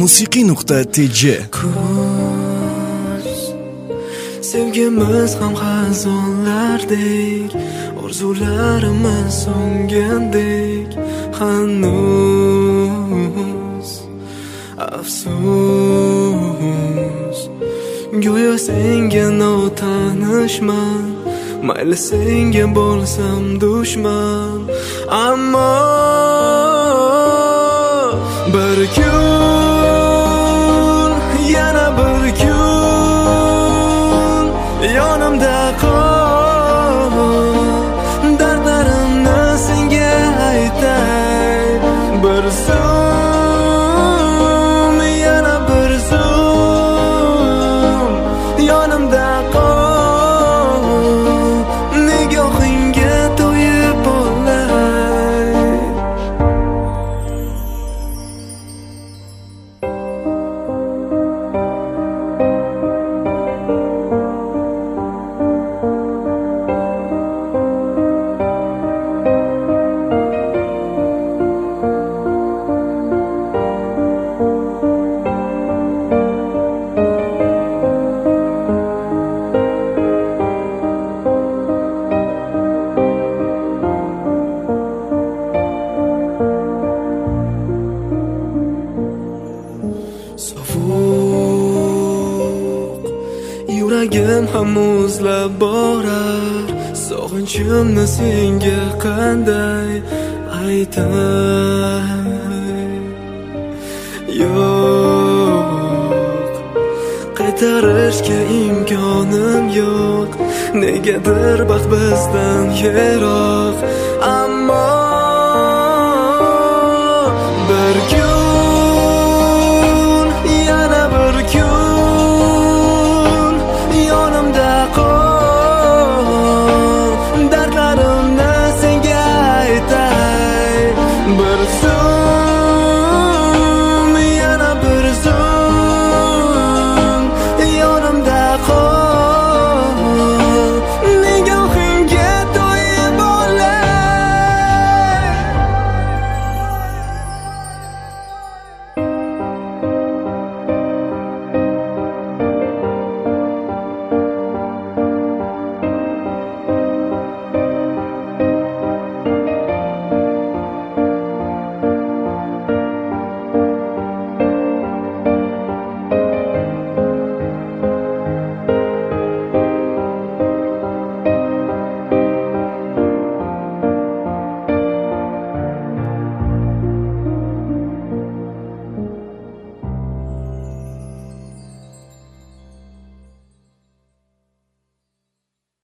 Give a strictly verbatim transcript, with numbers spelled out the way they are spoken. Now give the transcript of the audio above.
musiqiy nuqta tj. Sevgimiz ham xazonlardek, orzularimiz so'ngandek, hanuz afsus. Go'yo senga notanishman, mayli senga bo'lsam dushman, ammo bir kun, yana bir kun yonimda qol, dardlarimni senga aytay. Bir zum, yana bir zum yonimda qol, nigohingga to'yib olay. Sovuq yuragim ham muzlab borar, sog'inchimni senga qanday aytay. Yo'q, qaytarishga imkonim yo'q, negadir baxt bizdan yiroq, ammo